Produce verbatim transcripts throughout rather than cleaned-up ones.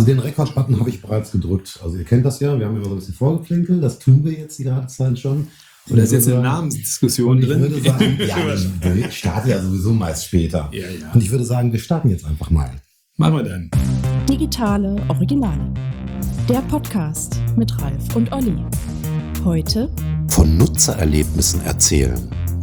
den Rekord-Button habe ich bereits gedrückt. Also ihr kennt das ja, wir haben immer so ein bisschen vorgeklinkelt, das tun wir jetzt die ganze Zeit schon. Und da ist jetzt eine Namensdiskussion drin. Ich würde sagen, ja, ich starte ja sowieso meist später. Ja, ja. Und ich würde sagen, wir starten jetzt einfach mal. Machen wir dann. Digitale Originale. Der Podcast mit Ralf und Olli. Heute von Nutzererlebnissen erzählen.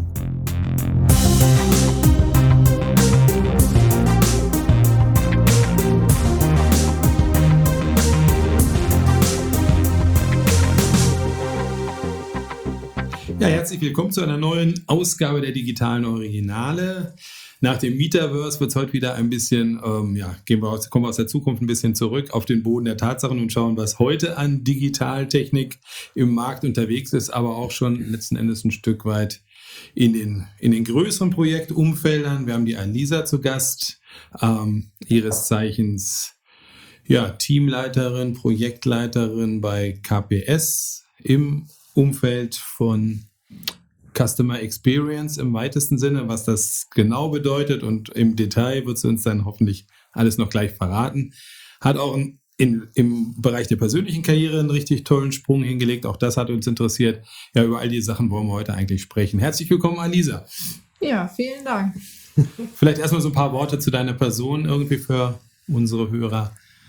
Ja, herzlich willkommen zu einer neuen Ausgabe der digitalen Originale. Nach dem Metaverse wird es heute wieder ein bisschen, ähm, ja, gehen wir aus, kommen wir aus der Zukunft ein bisschen zurück auf den Boden der Tatsachen und schauen, was heute an Digitaltechnik im Markt unterwegs ist, aber auch schon letzten Endes ein Stück weit in den, in den größeren Projektumfeldern. Wir haben die Alisa zu Gast, ähm, ihres Zeichens ja, Teamleiterin, Projektleiterin bei K P S im Umfeld von Customer Experience im weitesten Sinne, was das genau bedeutet und im Detail wird sie uns dann hoffentlich alles noch gleich verraten. Hat auch in, im Bereich der persönlichen Karriere einen richtig tollen Sprung hingelegt, auch das hat uns interessiert. Ja, über all die Sachen wollen wir heute eigentlich sprechen. Herzlich willkommen, Alisa. Ja, vielen Dank. Vielleicht erstmal so ein paar Worte zu deiner Person irgendwie für unsere Hörer.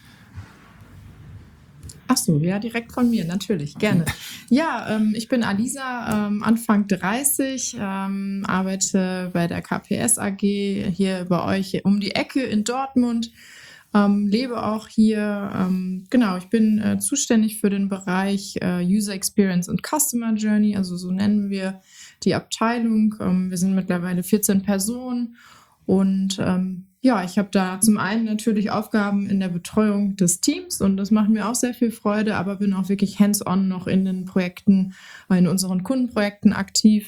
Ach so, ja, direkt von mir, natürlich, gerne. Ja, ähm, ich bin Alisa, ähm, Anfang dreißig, ähm, arbeite bei der K P S A G hier bei euch um die Ecke in Dortmund, ähm, lebe auch hier. Ähm, genau, ich bin äh, zuständig für den Bereich äh, User Experience und Customer Journey, also so nennen wir die Abteilung. Ähm, wir sind mittlerweile vierzehn Personen und ähm, ja, ich habe da zum einen natürlich Aufgaben in der Betreuung des Teams und das macht mir auch sehr viel Freude, aber bin auch wirklich hands-on noch in den Projekten, in unseren Kundenprojekten aktiv.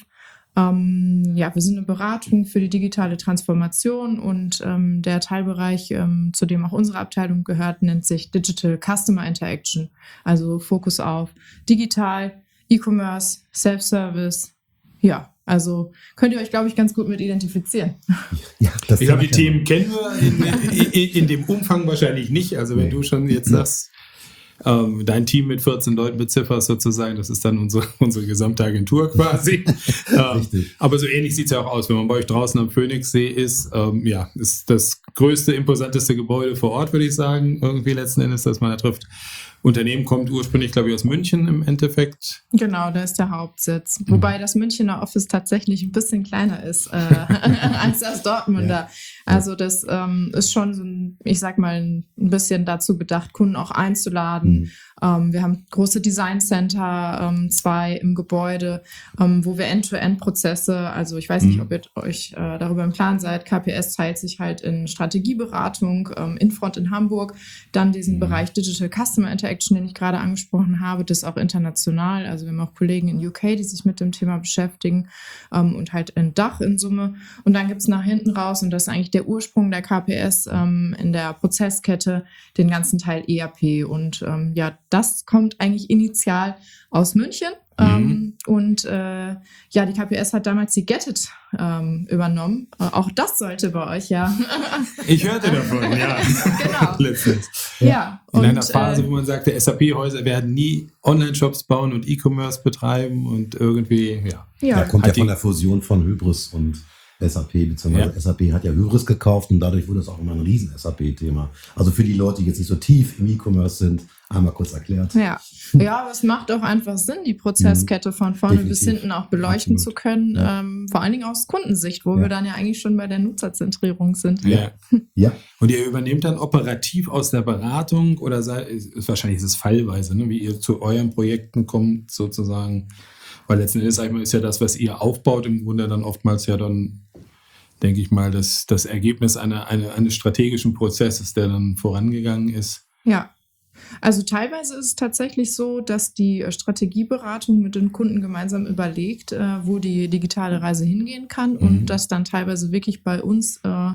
Ähm, ja, wir sind eine Beratung für die digitale Transformation und ähm, der Teilbereich, ähm, zu dem auch unsere Abteilung gehört, nennt sich Digital Customer Interaction, also Fokus auf digital, E-Commerce, Self-Service, ja. Also könnt ihr euch, glaube ich, ganz gut mit identifizieren. Ja, das ich glaube, die Themen kennen wir in, in, in dem Umfang wahrscheinlich nicht. Also wenn nee. du schon jetzt sagst, ähm, dein Team mit vierzehn Leuten bezifferst sozusagen, das ist dann unsere, unsere gesamte Agentur quasi. ähm, aber so ähnlich sieht es ja auch aus. Wenn man bei euch draußen am Phoenixsee ist, ähm, ja, ist das größte, imposanteste Gebäude vor Ort, würde ich sagen, irgendwie letzten Endes, das man da trifft. Unternehmen kommt ursprünglich, glaube ich, aus München im Endeffekt. Genau, da ist der Hauptsitz. Mhm. Wobei das Münchner Office tatsächlich ein bisschen kleiner ist äh, als das Dortmunder. Ja. Also das ähm, ist schon so ein, ich sag mal, ein bisschen dazu bedacht, Kunden auch einzuladen. Mhm. Ähm, wir haben große Design Center, ähm, zwei im Gebäude, ähm, wo wir End-to-End-Prozesse, also ich weiß nicht, ob ihr euch äh, darüber im Plan seid, K P S teilt sich halt in Strategieberatung, ähm, Infront in Hamburg, dann diesen mhm. Bereich Digital Customer Interaction, den ich gerade angesprochen habe, das auch international, also wir haben auch Kollegen in U K, die sich mit dem Thema beschäftigen ähm, und halt in Dach in Summe und dann gibt es nach hinten raus und das ist eigentlich der Ursprung der K P S ähm, in der Prozesskette, den ganzen Teil E R P und ähm, ja, das kommt eigentlich initial aus München. Mhm. Ähm, und äh, ja, die K P S hat damals die Get-It ähm, übernommen. Äh, auch das sollte bei euch ja. Ich hörte davon, ja. Genau. Letztens. Ja. ja. In und, einer Phase, äh, wo man sagte, S A P-Häuser werden nie Online-Shops bauen und E-Commerce betreiben und irgendwie, ja. Ja, kommt ja von der Fusion von Hybris und S A P, beziehungsweise ja. S A P hat ja Hybris gekauft und dadurch wurde es auch immer ein riesen S A P-Thema. Also für die Leute, die jetzt nicht so tief im E-Commerce sind, einmal kurz erklärt. Ja, ja, aber es macht auch einfach Sinn, die Prozesskette von vorne Definitiv. bis hinten auch beleuchten Absolut. zu können, ja. ähm, vor allen Dingen aus Kundensicht, wo ja. wir dann ja eigentlich schon bei der Nutzerzentrierung sind. Ja. ja. Und ihr übernehmt dann operativ aus der Beratung oder sei, ist, wahrscheinlich ist es fallweise, ne, wie ihr zu euren Projekten kommt sozusagen, weil letzten Endes sag ich mal, ist ja das, was ihr aufbaut, im Grunde dann oftmals ja dann, denke ich mal, das, das Ergebnis einer, einer, eines strategischen Prozesses, der dann vorangegangen ist. Ja, also teilweise ist es tatsächlich so, dass die Strategieberatung mit den Kunden gemeinsam überlegt, äh, wo die digitale Reise hingehen kann mhm. und das dann teilweise wirklich bei uns äh,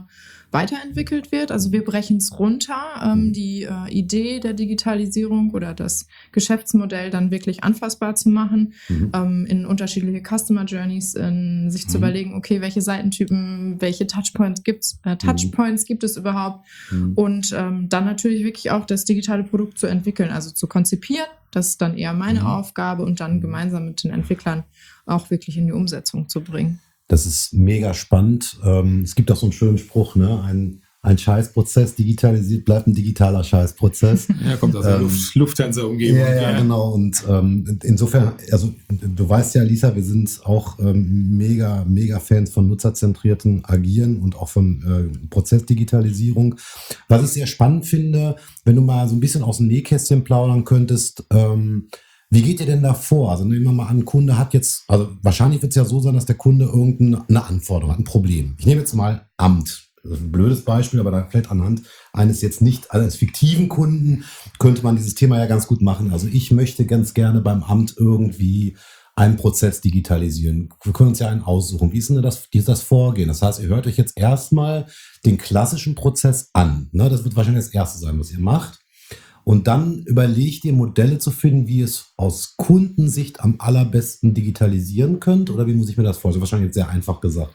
weiterentwickelt wird. Also wir brechen es runter, ähm, die äh, Idee der Digitalisierung oder das Geschäftsmodell dann wirklich anfassbar zu machen, mhm. ähm, in unterschiedliche Customer Journeys, in sich mhm. zu überlegen, okay, welche Seitentypen, welche Touchpoints gibt's, äh, Touchpoints mhm. gibt es überhaupt mhm. und ähm, dann natürlich wirklich auch das digitale Produkt zu entwickeln, also zu konzipieren. Das ist dann eher meine mhm. Aufgabe und dann gemeinsam mit den Entwicklern auch wirklich in die Umsetzung zu bringen. Das ist mega spannend. Ähm, es gibt auch so einen schönen Spruch, ne? Ein, ein Scheißprozess digitalisiert bleibt ein digitaler Scheißprozess. Ja, kommt aus der ähm, Luft, Lufthansa-Umgebung. Ja, ja, genau. Und ähm, insofern, also du weißt ja, Lisa, wir sind auch ähm, mega, mega Fans von nutzerzentrierten Agieren und auch von äh, Prozessdigitalisierung. Was ich sehr spannend finde, wenn du mal so ein bisschen aus dem Nähkästchen plaudern könntest, ähm, wie geht ihr denn da vor? Also nehmen wir mal an, ein Kunde hat jetzt, also wahrscheinlich wird es ja so sein, dass der Kunde irgendeine Anforderung hat, ein Problem. Ich nehme jetzt mal Amt. Das ist ein blödes Beispiel, aber da vielleicht anhand eines jetzt nicht, eines fiktiven Kunden könnte man dieses Thema ja ganz gut machen. Also ich möchte ganz gerne beim Amt irgendwie einen Prozess digitalisieren. Wir können uns ja einen aussuchen. Wie ist denn das, wie ist das Vorgehen? Das heißt, ihr hört euch jetzt erstmal den klassischen Prozess an. Ne? Das wird wahrscheinlich das Erste sein, was ihr macht. Und dann überlegt ihr, Modelle zu finden, wie ihr es aus Kundensicht am allerbesten digitalisieren könnt? Oder wie muss ich mir das vorstellen? Wahrscheinlich jetzt sehr einfach gesagt.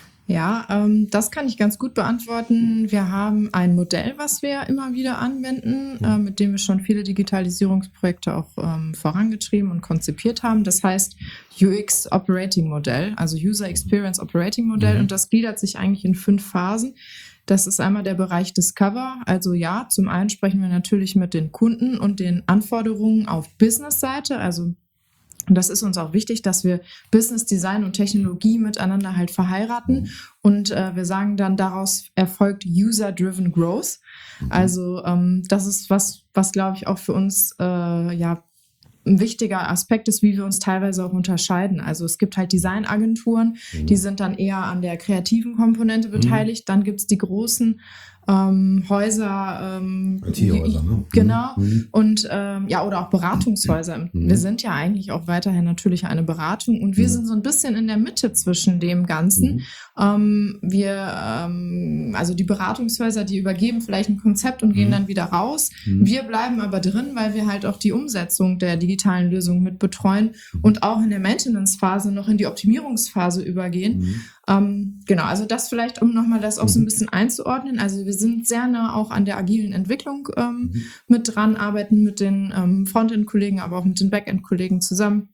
Ja, ähm, das kann ich ganz gut beantworten. Wir haben ein Modell, was wir immer wieder anwenden, äh, mit dem wir schon viele Digitalisierungsprojekte auch ähm, vorangetrieben und konzipiert haben. Das heißt U X Operating Modell, also User Experience Operating Modell. Mhm. Und das gliedert sich eigentlich in fünf Phasen. Das ist einmal der Bereich Discover. Also ja, zum einen sprechen wir natürlich mit den Kunden und den Anforderungen auf Business-Seite. Also und das ist uns auch wichtig, dass wir Business Design und Technologie miteinander halt verheiraten. Und äh, wir sagen dann, daraus erfolgt User-Driven Growth. Also ähm, das ist was, was glaube ich auch für uns äh, ja ein wichtiger Aspekt ist, wie wir uns teilweise auch unterscheiden. Also es gibt halt Designagenturen, mhm. die sind dann eher an der kreativen Komponente beteiligt. Mhm. Dann gibt es die großen ähm, Häuser, ähm, I T-Häuser, ne? Genau. Mhm. Und ähm, ja, oder auch Beratungshäuser. Mhm. Wir sind ja eigentlich auch weiterhin natürlich eine Beratung und wir mhm. sind so ein bisschen in der Mitte zwischen dem Ganzen. Mhm. Ähm, wir, ähm, also die Beratungshäuser, die übergeben vielleicht ein Konzept und mhm. gehen dann wieder raus. Mhm. Wir bleiben aber drin, weil wir halt auch die Umsetzung der digitalen Lösung mit betreuen mhm. und auch in der Maintenance-Phase noch in die Optimierungsphase übergehen. Mhm. Ähm, genau, also das vielleicht, um nochmal das auch so ein bisschen einzuordnen. Also wir sind sehr nah auch an der agilen Entwicklung ähm, mhm. mit dran, arbeiten mit den ähm, Frontend-Kollegen, aber auch mit den Backend-Kollegen zusammen.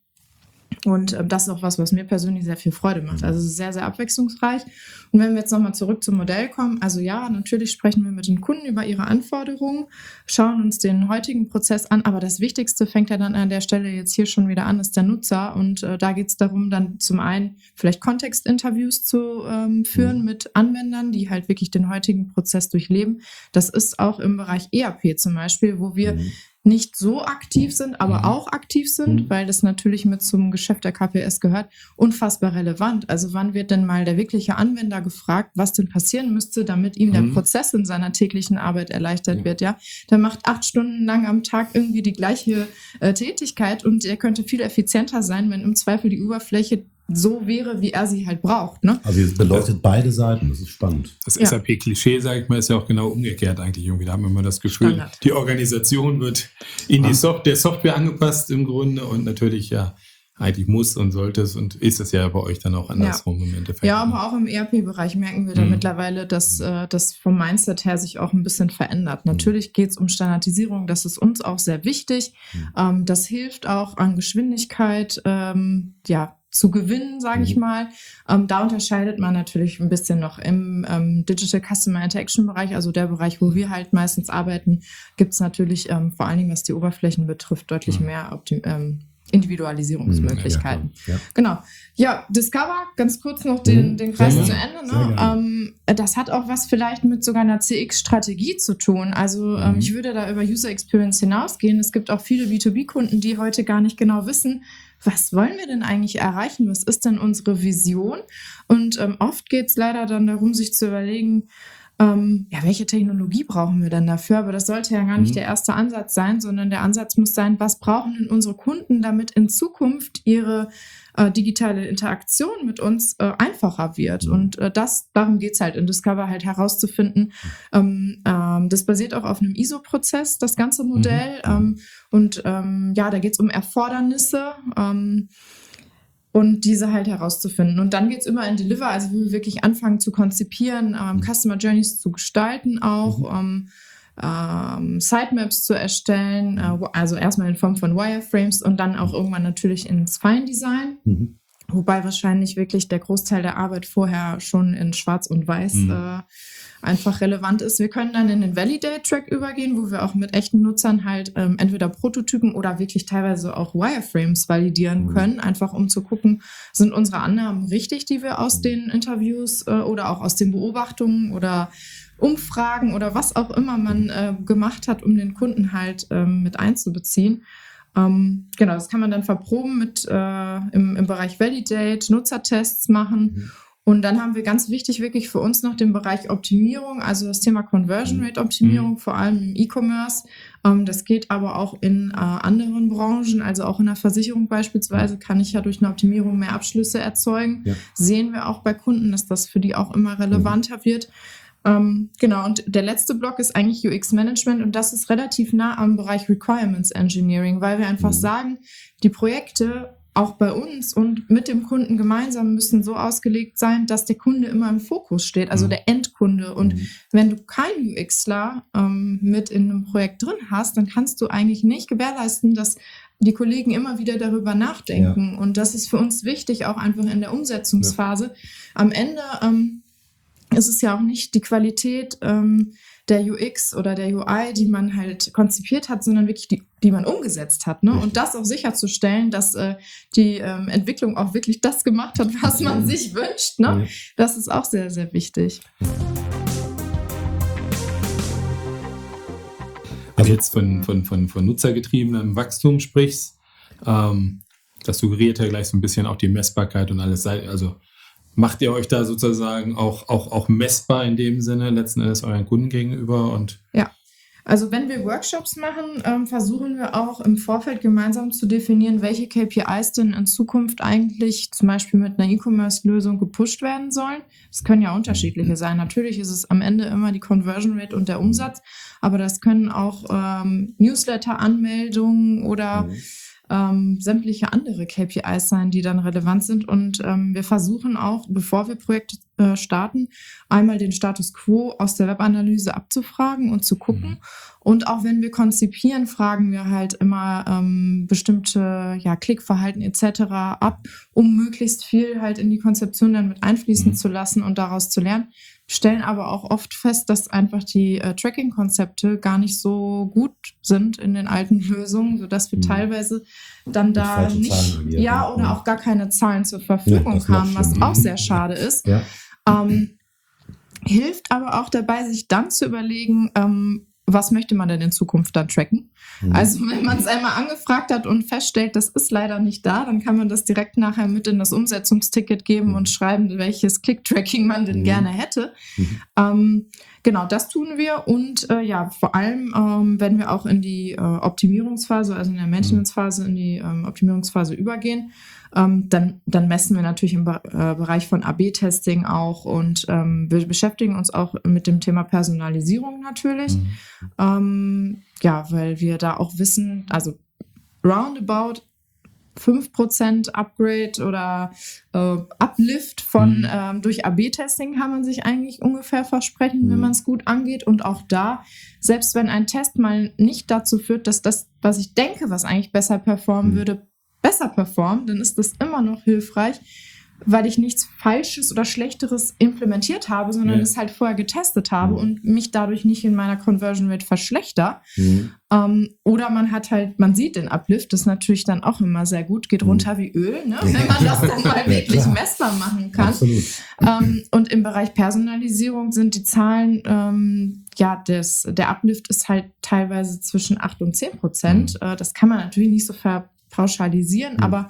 Und ähm, das ist auch was, was mir persönlich sehr viel Freude macht. Also sehr, sehr abwechslungsreich. Und wenn wir jetzt nochmal zurück zum Modell kommen, also ja, natürlich sprechen wir mit den Kunden über ihre Anforderungen, schauen uns den heutigen Prozess an, aber das Wichtigste fängt ja dann an der Stelle jetzt hier schon wieder an, ist der Nutzer. Und äh, da geht es darum, dann zum einen vielleicht Kontextinterviews zu ähm, führen mhm. mit Anwendern, die halt wirklich den heutigen Prozess durchleben. Das ist auch im Bereich E R P zum Beispiel, wo wir mhm. nicht so aktiv sind, aber mhm. auch aktiv sind, mhm. weil das natürlich mit zum Geschäft der K P S gehört, unfassbar relevant. Also wann wird denn mal der wirkliche Anwender gefragt, was denn passieren müsste, damit ihm mhm. der Prozess in seiner täglichen Arbeit erleichtert mhm. wird, ja? Der macht acht Stunden lang am Tag irgendwie die gleiche äh, Tätigkeit und er könnte viel effizienter sein, wenn im Zweifel die Oberfläche so wäre, wie er sie halt braucht. Ne? Also es beleuchtet beide Seiten, das ist spannend. Das ja. S A P-Klischee, sage ich mal, ist ja auch genau umgekehrt eigentlich irgendwie. Da haben wir immer das Gefühl, Standard. Die Organisation wird in die Soft- der Software angepasst im Grunde und natürlich ja eigentlich muss und sollte es und ist es ja bei euch dann auch andersrum ja. im Endeffekt. Ja, aber auch im E R P-Bereich merken wir da mhm. mittlerweile, dass äh, das vom Mindset her sich auch ein bisschen verändert. Mhm. Natürlich geht es um Standardisierung, das ist uns auch sehr wichtig. Mhm. Ähm, das hilft auch an Geschwindigkeit, ähm, ja, zu gewinnen, sage ich mal. Ähm, da unterscheidet man natürlich ein bisschen noch im ähm, Digital Customer Interaction Bereich, also der Bereich, wo wir halt meistens arbeiten, gibt es natürlich ähm, vor allen Dingen, was die Oberflächen betrifft, deutlich mhm. mehr Optim- ähm, Individualisierungsmöglichkeiten. Ja, ja. Genau. Ja, Discover, ganz kurz noch den, mhm. den Kreis sehr zu Ende. Ne? Ähm, das hat auch was vielleicht mit sogar einer C X-Strategie zu tun. Also mhm. ähm, ich würde da über User Experience hinausgehen. Es gibt auch viele B zwei B-Kunden, die heute gar nicht genau wissen, was wollen wir denn eigentlich erreichen? Was ist denn unsere Vision? Und ähm, oft geht es leider dann darum, sich zu überlegen, ähm, ja, welche Technologie brauchen wir denn dafür? Aber das sollte ja gar nicht mhm. der erste Ansatz sein, sondern der Ansatz muss sein, was brauchen denn unsere Kunden, damit in Zukunft ihre äh, digitale Interaktion mit uns äh, einfacher wird. Mhm. Und äh, das, darum geht's halt in Discover halt herauszufinden. Ähm, ähm, das basiert auch auf einem I S O-Prozess, das ganze Modell. Mhm. Ähm, und ähm, ja, da geht's um Erfordernisse. Ähm, Und diese halt herauszufinden. Und dann geht's immer in Deliver, also wo wir wirklich anfangen zu konzipieren, ähm, Customer Journeys zu gestalten auch, ähm, ähm, Sitemaps zu erstellen, äh, also erstmal in Form von Wireframes und dann auch irgendwann natürlich ins Fine-Design. Mhm. Wobei wahrscheinlich wirklich der Großteil der Arbeit vorher schon in Schwarz und Weiß mhm. äh, einfach relevant ist. Wir können dann in den Validate-Track übergehen, wo wir auch mit echten Nutzern halt ähm, entweder Prototypen oder wirklich teilweise auch Wireframes validieren mhm. können, einfach um zu gucken, sind unsere Annahmen richtig, die wir aus den Interviews äh, oder auch aus den Beobachtungen oder Umfragen oder was auch immer man äh, gemacht hat, um den Kunden halt ähm, mit einzubeziehen. Ähm, genau, das kann man dann verproben mit äh, im, im Bereich Validate, Nutzertests machen. Mhm. Und dann haben wir ganz wichtig wirklich für uns noch den Bereich Optimierung, also das Thema Conversion Rate Optimierung, mhm. vor allem im E-Commerce. Ähm, das geht aber auch in äh, anderen Branchen, also auch in der Versicherung beispielsweise kann ich ja durch eine Optimierung mehr Abschlüsse erzeugen. Ja. Sehen wir auch bei Kunden, dass das für die auch immer relevanter mhm. wird. Ähm, genau, und der letzte Block ist eigentlich U X-Management und das ist relativ nah am Bereich Requirements Engineering, weil wir einfach mhm. sagen, die Projekte auch bei uns und mit dem Kunden gemeinsam müssen so ausgelegt sein, dass der Kunde immer im Fokus steht, also mhm. der Endkunde. Und mhm. wenn du keinen UXler ähm, mit in einem Projekt drin hast, dann kannst du eigentlich nicht gewährleisten, dass die Kollegen immer wieder darüber nachdenken. Ja. Und das ist für uns wichtig, auch einfach in der Umsetzungsphase. Ja. Am Ende ähm, ist es ja auch nicht die Qualität ähm, der U X oder der U I, die man halt konzipiert hat, sondern wirklich die, die man umgesetzt hat. Ne? Und das auch sicherzustellen, dass äh, die ähm, Entwicklung auch wirklich das gemacht hat, was man sich wünscht. Ne? Das ist auch sehr, sehr wichtig. Wenn du jetzt von, von, von, von nutzergetriebenem Wachstum sprichst, ähm, das suggeriert ja gleich so ein bisschen auch die Messbarkeit und alles. Also macht ihr euch da sozusagen auch, auch, auch messbar in dem Sinne, letzten Endes euren Kunden gegenüber? Und ja, also wenn wir Workshops machen, ähm, versuchen wir auch im Vorfeld gemeinsam zu definieren, welche K P Is denn in Zukunft eigentlich zum Beispiel mit einer E-Commerce-Lösung gepusht werden sollen. Das können ja unterschiedliche sein. Natürlich ist es am Ende immer die Conversion Rate und der Umsatz, aber das können auch ähm, Newsletter-Anmeldungen oder mhm. Ähm, sämtliche andere K P Is sein, die dann relevant sind. Und ähm, wir versuchen auch, bevor wir Projekte äh, starten, einmal den Status Quo aus der Webanalyse abzufragen und zu gucken. Mhm. Und auch wenn wir konzipieren, fragen wir halt immer ähm, bestimmte ja, Klickverhalten et cetera ab, um möglichst viel halt in die Konzeption dann mit einfließen mhm. zu lassen und daraus zu lernen. Stellen aber auch oft fest, dass einfach die äh, Tracking-Konzepte gar nicht so gut sind in den alten Lösungen, sodass wir mhm. teilweise dann da nicht, ja, oder ja. auch gar keine Zahlen zur Verfügung ja, haben, was auch sehr schade ist. Ja. Ähm, hilft aber auch dabei, sich dann zu überlegen, ähm, was möchte man denn in Zukunft dann tracken? Mhm. Also wenn man es einmal angefragt hat und feststellt, das ist leider nicht da, dann kann man das direkt nachher mit in das Umsetzungsticket geben mhm. und schreiben, welches Click-Tracking man denn mhm. gerne hätte. Mhm. Ähm, genau, das tun wir und äh, ja, vor allem, ähm, wenn wir auch in die äh, Optimierungsphase, also in der Maintenance-Phase, in die ähm, Optimierungsphase übergehen, Ähm, dann, dann messen wir natürlich im Be- äh, Bereich von A B Testing auch und ähm, wir beschäftigen uns auch mit dem Thema Personalisierung natürlich. Mhm. Ähm, ja, weil wir da auch wissen, also roundabout fünf Prozent Upgrade oder äh, Uplift von mhm. ähm, durch A B Testing kann man sich eigentlich ungefähr versprechen, mhm. wenn man es gut angeht. Und auch da, selbst wenn ein Test mal nicht dazu führt, dass das, was ich denke, was eigentlich besser performen mhm. würde, besser performt, dann ist das immer noch hilfreich, weil ich nichts Falsches oder Schlechteres implementiert habe, sondern ja. es halt vorher getestet habe mhm. und mich dadurch nicht in meiner Conversion Rate verschlechter. Mhm. Ähm, oder man hat halt, man sieht den Uplift, das ist natürlich dann auch immer sehr gut, geht runter mhm. wie Öl, ne? Wenn man das dann mal wirklich ja, messbar machen kann. Ähm, und im Bereich Personalisierung sind die Zahlen, ähm, ja, des, der Uplift ist halt teilweise zwischen acht und zehn Prozent. Mhm. Äh, das kann man natürlich nicht so ver pauschalisieren, mhm. aber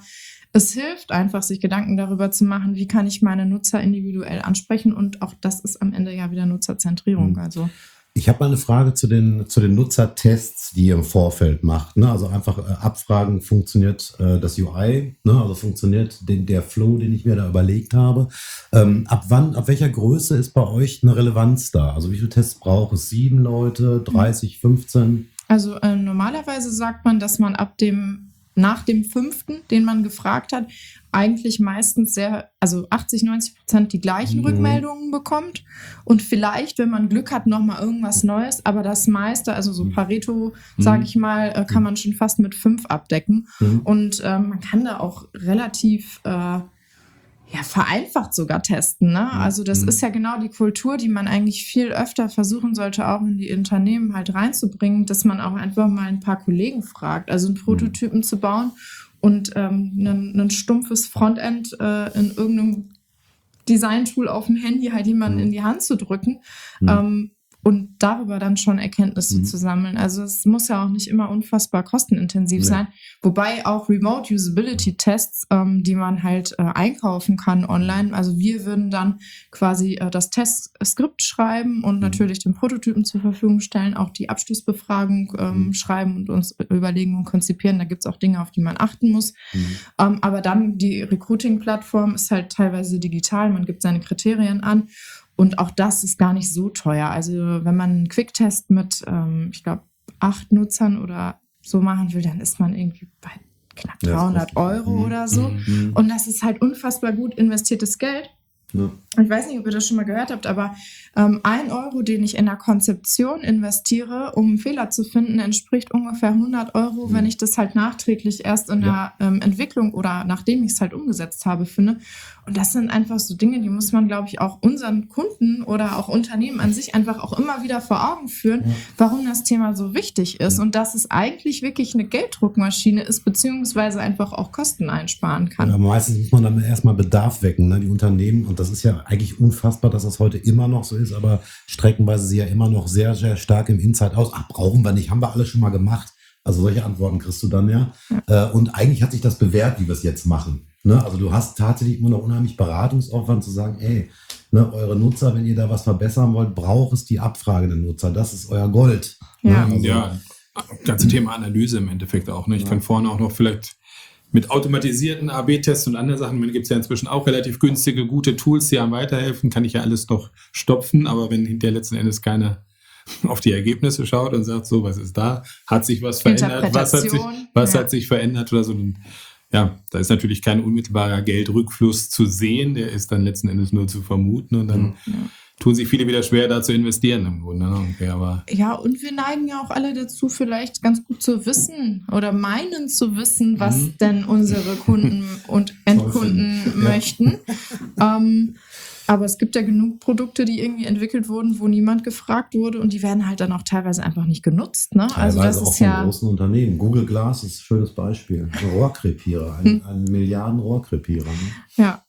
es hilft einfach, sich Gedanken darüber zu machen, wie kann ich meine Nutzer individuell ansprechen, und auch das ist am Ende ja wieder Nutzerzentrierung. Mhm. Also Ich habe mal eine Frage zu den, zu den Nutzertests, die ihr im Vorfeld macht. Ne? Also einfach äh, abfragen, funktioniert äh, das U I, ne? Also funktioniert den, der Flow, den ich mir da überlegt habe. Ähm, ab wann, ab welcher Größe ist bei euch eine Relevanz da? Also wie viele Tests braucht es? Sieben Leute, dreißig, fünfzehn? Also äh, normalerweise sagt man, dass man ab dem, nach dem fünften, den man gefragt hat, eigentlich meistens sehr, also achtzig, neunzig Prozent die gleichen Mhm. Rückmeldungen bekommt und vielleicht, wenn man Glück hat, nochmal irgendwas Neues, aber das meiste, also so Pareto, Mhm. sage ich mal, äh, kann man schon fast mit fünf abdecken. Mhm. Und ähm, man kann da auch relativ äh, ja, vereinfacht sogar testen. Ne? Also das Mhm. ist ja genau die Kultur, die man eigentlich viel öfter versuchen sollte, auch in die Unternehmen halt reinzubringen, dass man auch einfach mal ein paar Kollegen fragt, also einen Prototypen mhm. zu bauen und ähm, ein, ein stumpfes Frontend äh, in irgendeinem Design-Tool auf dem Handy halt jemanden mhm. in die Hand zu drücken. Mhm. Ähm, und darüber dann schon Erkenntnisse mhm. zu sammeln. Also es muss ja auch nicht immer unfassbar kostenintensiv nee. sein. Wobei auch Remote-Usability-Tests, ähm, die man halt äh, einkaufen kann online, also wir würden dann quasi äh, das Testskript schreiben und mhm. natürlich den Prototypen zur Verfügung stellen, auch die Abschlussbefragung ähm, mhm. schreiben und uns überlegen und konzipieren. Da gibt es auch Dinge, auf die man achten muss. Mhm. Ähm, aber dann die Recruiting-Plattform ist halt teilweise digital. Man gibt seine Kriterien an. Und auch das ist gar nicht so teuer. Also wenn man einen Quicktest mit, ähm, ich glaube, acht Nutzern oder so machen will, dann ist man irgendwie bei knapp dreihundert Euro mhm. oder so. Mhm. Und das ist halt unfassbar gut investiertes Geld. Ja. Ich weiß nicht, ob ihr das schon mal gehört habt, aber ähm, ein Euro, den ich in der Konzeption investiere, um einen Fehler zu finden, entspricht ungefähr hundert Euro, mhm. wenn ich das halt nachträglich erst in ja. der ähm, Entwicklung oder nachdem ich es halt umgesetzt habe, finde. Und das sind einfach so Dinge, die muss man, glaube ich, auch unseren Kunden oder auch Unternehmen an sich einfach auch immer wieder vor Augen führen, ja. warum das Thema so wichtig ist ja. und dass es eigentlich wirklich eine Gelddruckmaschine ist, beziehungsweise einfach auch Kosten einsparen kann. Ja, meistens muss man dann erstmal Bedarf wecken, ne? Die Unternehmen, und das ist ja eigentlich unfassbar, dass das heute immer noch so ist, aber streckenweise sie ja immer noch sehr, sehr stark im Inside aus. Ach, brauchen wir nicht, haben wir alles schon mal gemacht. Also solche Antworten kriegst du dann ja. ja. Und eigentlich hat sich das bewährt, wie wir es jetzt machen. Ne? Also du hast tatsächlich immer noch unheimlich Beratungsaufwand zu sagen, ey, ne, eure Nutzer, wenn ihr da was verbessern wollt, braucht es die Abfrage der Nutzer. Das ist euer Gold. Ja, ne? Also, ja. Ganze Thema Analyse im Endeffekt auch. Ne? Ich ja. kann vorne auch noch vielleicht mit automatisierten A B Tests und anderen Sachen, da gibt es ja inzwischen auch relativ günstige, gute Tools, die einem weiterhelfen, kann ich ja alles noch stopfen, aber wenn hinterher letzten Endes keiner auf die Ergebnisse schaut und sagt, so, was ist da, hat sich was verändert, was hat sich, was ja. hat sich verändert oder so, dann, ja, da ist natürlich kein unmittelbarer Geldrückfluss zu sehen, der ist dann letzten Endes nur zu vermuten und dann ja. tun sich viele wieder schwer, da zu investieren im Grunde. Okay, aber ja, und wir neigen ja auch alle dazu, vielleicht ganz gut zu wissen oder meinen zu wissen, was mhm. denn unsere Kunden und Endkunden möchten. Ja. Ähm, aber es gibt ja genug Produkte, die irgendwie entwickelt wurden, wo niemand gefragt wurde und die werden halt dann auch teilweise einfach nicht genutzt. Ne? Also das auch ist von ja großen Unternehmen. Google Glass ist ein schönes Beispiel. Ein Rohrkrepierer, ein, hm. ein Milliarden-Rohrkrepierer. Ne? Ja.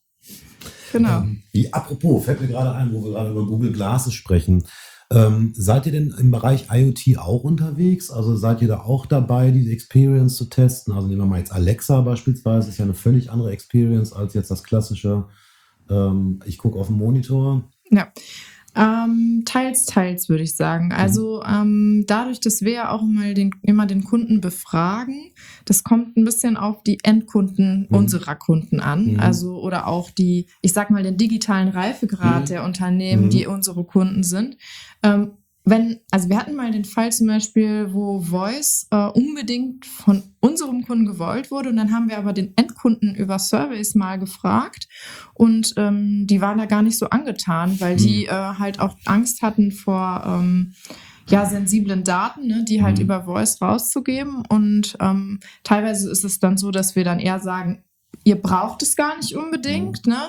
Genau. Ähm, wie, apropos, fällt mir gerade ein, wo wir gerade über Google Glasses sprechen. Ähm, seid ihr denn im Bereich IoT auch unterwegs? Also seid ihr da auch dabei, diese Experience zu testen? Also nehmen wir mal jetzt Alexa beispielsweise, ist ja eine völlig andere Experience als jetzt das klassische, ähm, ich gucke auf den Monitor. Ja. Ähm, teils, teils würde ich sagen. Also ähm, dadurch, dass wir ja auch mal den, immer den Kunden befragen, das kommt ein bisschen auf die Endkunden mhm. unserer Kunden an. Mhm. Also oder auch die, ich sag mal, den digitalen Reifegrad mhm. der Unternehmen, mhm. die unsere Kunden sind. Ähm, Wenn, also wir hatten mal den Fall zum Beispiel, wo Voice äh, unbedingt von unserem Kunden gewollt wurde und dann haben wir aber den Endkunden über Surveys mal gefragt und ähm, die waren da gar nicht so angetan, weil mhm. die äh, halt auch Angst hatten vor ähm, ja, sensiblen Daten, ne, die halt mhm. über Voice rauszugeben und ähm, teilweise ist es dann so, dass wir dann eher sagen, ihr braucht es gar nicht unbedingt, mhm. ne,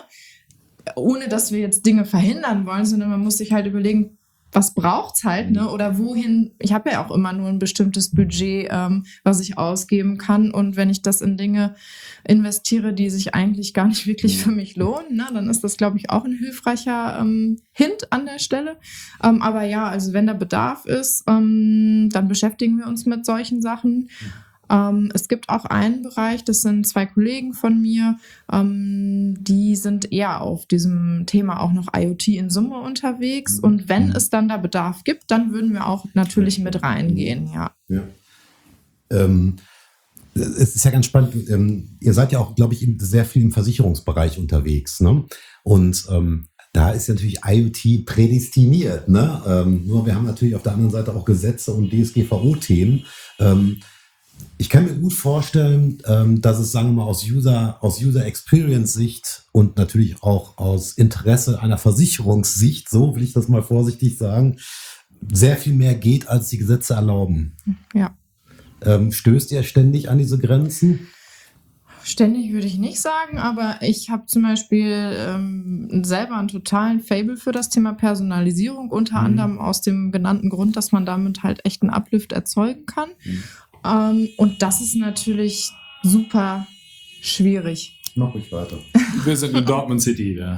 ohne dass wir jetzt Dinge verhindern wollen, sondern man muss sich halt überlegen, was braucht's halt, ne? Oder wohin, ich habe ja auch immer nur ein bestimmtes Budget, ähm, was ich ausgeben kann. Und wenn ich das in Dinge investiere, die sich eigentlich gar nicht wirklich für mich lohnen, ne? Dann ist das, glaube ich, auch ein hilfreicher ähm, Hint an der Stelle. Ähm, aber ja, also wenn da Bedarf ist, ähm, dann beschäftigen wir uns mit solchen Sachen. Ähm, es gibt auch einen Bereich, das sind zwei Kollegen von mir, ähm, die sind eher auf diesem Thema auch noch IoT in Summe unterwegs. Und wenn es dann da Bedarf gibt, dann würden wir auch natürlich mit reingehen, ja. Ja. Ähm, es ist ja ganz spannend. Ähm, ihr seid ja auch, glaube ich, sehr viel im Versicherungsbereich unterwegs, ne? Und ähm, da ist ja natürlich IoT prädestiniert, ne? Ähm, nur wir haben natürlich auf der anderen Seite auch Gesetze und D S G V O-Themen. Ähm, ich kann mir gut vorstellen, ähm, dass es, sagen wir mal, aus User, aus User Experience-Sicht und natürlich auch aus Interesse einer Versicherungssicht, so will ich das mal vorsichtig sagen, sehr viel mehr geht, als die Gesetze erlauben. Ja. Ähm, stößt ihr ständig an diese Grenzen? Ständig würde ich nicht sagen, aber ich habe zum Beispiel ähm, selber einen totalen Faible für das Thema Personalisierung, unter mhm. anderem aus dem genannten Grund, dass man damit halt echt einen Uplift erzeugen kann. Mhm. Ähm, und das ist natürlich super schwierig. Mach ruhig weiter. Wir sind in Dortmund City, ja.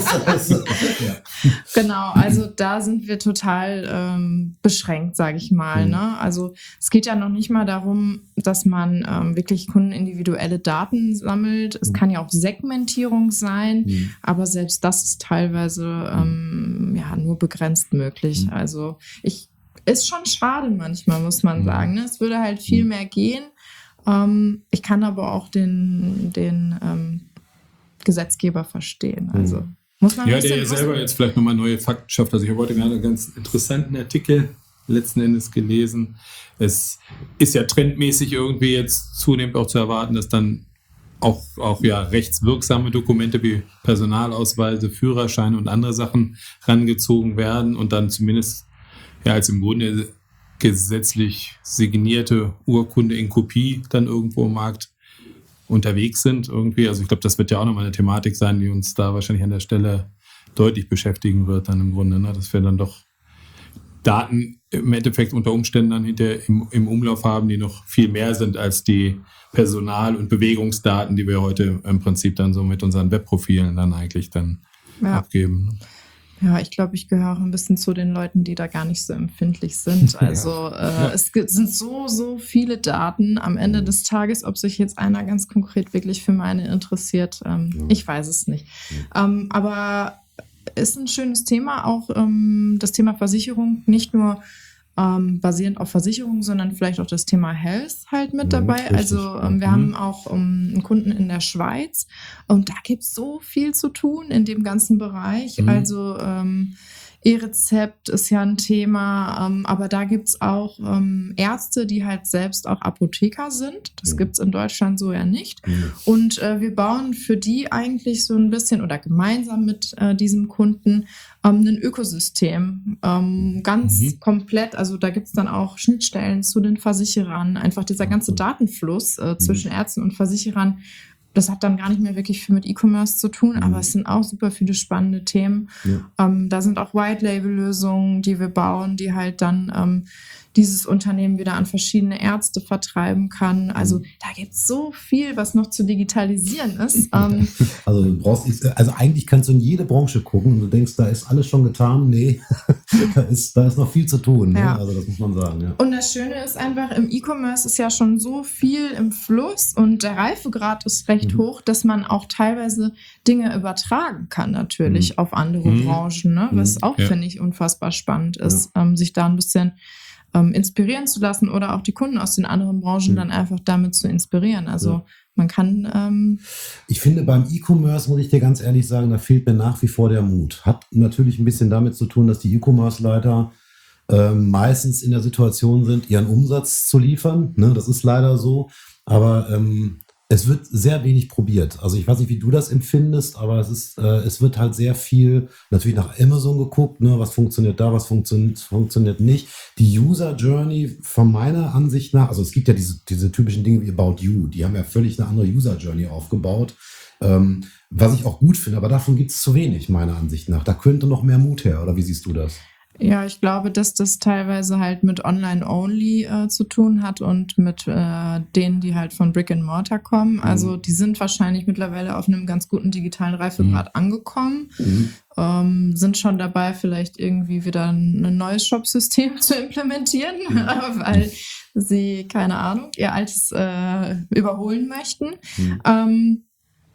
Genau, also da sind wir total ähm, beschränkt, sage ich mal. Mhm. Ne? Also es geht ja noch nicht mal darum, dass man ähm, wirklich kundenindividuelle Daten sammelt. Es mhm. kann ja auch Segmentierung sein, mhm. aber selbst das ist teilweise ähm, ja nur begrenzt möglich. Mhm. Also ich ist schon schade manchmal, muss man mhm. sagen. Ne? Es würde halt viel mehr gehen. Ähm, ich kann aber auch den, den ähm, Gesetzgeber verstehen. Also mhm. muss man ja, der ja selber jetzt vielleicht nochmal neue Fakten schafft. Also ich habe heute gerade einen ganz interessanten Artikel letzten Endes gelesen. Es ist ja trendmäßig irgendwie jetzt zunehmend auch zu erwarten, dass dann auch, auch ja rechtswirksame Dokumente wie Personalausweise, Führerscheine und andere Sachen rangezogen werden und dann zumindest ja als im Grunde gesetzlich signierte Urkunde in Kopie dann irgendwo im Markt unterwegs sind irgendwie. Also ich glaube, das wird ja auch nochmal eine Thematik sein, die uns da wahrscheinlich an der Stelle deutlich beschäftigen wird dann im Grunde, ne? Dass wir dann doch Daten im Endeffekt unter Umständen dann hinter im, im Umlauf haben, die noch viel mehr sind als die Personal- und Bewegungsdaten, die wir heute im Prinzip dann so mit unseren Webprofilen dann eigentlich dann ja. abgeben. Ne? Ja, ich glaube, ich gehöre auch ein bisschen zu den Leuten, die da gar nicht so empfindlich sind. Also ja. äh, ja. es gibt, sind so, so viele Daten am Ende des Tages, ob sich jetzt einer ganz konkret wirklich für meine interessiert, ähm, ja. ich weiß es nicht. Ja. Ähm, aber ist ein schönes Thema, auch ähm, das Thema Versicherung, nicht nur ähm, basierend auf Versicherung, sondern vielleicht auch das Thema Health halt mit dabei. Ja, also ähm, wir mhm. haben auch um, einen Kunden in der Schweiz und da gibt es so viel zu tun in dem ganzen Bereich. Mhm. Also ähm, E-Rezept ist ja ein Thema, ähm, aber da gibt es auch ähm, Ärzte, die halt selbst auch Apotheker sind. Das mhm. gibt es in Deutschland so ja nicht. Mhm. Und äh, wir bauen für die eigentlich so ein bisschen oder gemeinsam mit äh, diesem Kunden ähm, ein Ökosystem. Ähm, ganz mhm. komplett, also da gibt es dann auch Schnittstellen zu den Versicherern. Einfach dieser ganze Datenfluss äh, zwischen mhm. Ärzten und Versicherern. Das hat dann gar nicht mehr wirklich viel mit E-Commerce zu tun, mhm. aber es sind auch super viele spannende Themen. Ja. Ähm, da sind auch White-Label-Lösungen, die wir bauen, die halt dann ähm, dieses Unternehmen wieder an verschiedene Ärzte vertreiben kann. Also mhm. da gibt es so viel, was noch zu digitalisieren ist. Ähm, also du brauchst, also eigentlich kannst du in jede Branche gucken und du denkst, da ist alles schon getan. Nee, da, ist, da ist noch viel zu tun. Ja. Ne? Also das muss man sagen. Ja. Und das Schöne ist einfach, im E-Commerce ist ja schon so viel im Fluss und der Reifegrad ist recht mhm. hoch, dass man auch teilweise Dinge übertragen kann natürlich mhm. auf andere mhm. Branchen, ne? Was auch, ja. finde ich, unfassbar spannend ist, ja. ähm, sich da ein bisschen ähm, inspirieren zu lassen oder auch die Kunden aus den anderen Branchen mhm. dann einfach damit zu inspirieren. Also ja. man kann... Ähm ich finde, beim E-Commerce, muss ich dir ganz ehrlich sagen, da fehlt mir nach wie vor der Mut. Hat natürlich ein bisschen damit zu tun, dass die E-Commerce-Leiter ähm, meistens in der Situation sind, ihren Umsatz zu liefern. Ne? Das ist leider so. Aber ähm, es wird sehr wenig probiert. Also ich weiß nicht, wie du das empfindest, aber es ist, äh, es wird halt sehr viel natürlich nach Amazon geguckt, ne? Was funktioniert da, was funktioniert, funktioniert nicht. Die User Journey von meiner Ansicht nach, also es gibt ja diese, diese typischen Dinge wie About You, die haben ja völlig eine andere User Journey aufgebaut, ähm, was ich auch gut finde, aber davon gibt es zu wenig, meiner Ansicht nach. Da könnte noch mehr Mut her, oder wie siehst du das? Ja, ich glaube, dass das teilweise halt mit Online-Only äh, zu tun hat und mit äh, denen, die halt von Brick and Mortar kommen. Also die sind wahrscheinlich mittlerweile auf einem ganz guten digitalen Reifegrad mhm. angekommen, mhm. Ähm, sind schon dabei, vielleicht irgendwie wieder ein, ein neues Shop-System zu implementieren, mhm. weil sie, keine Ahnung, ihr Altes äh, überholen möchten. Mhm. Ähm,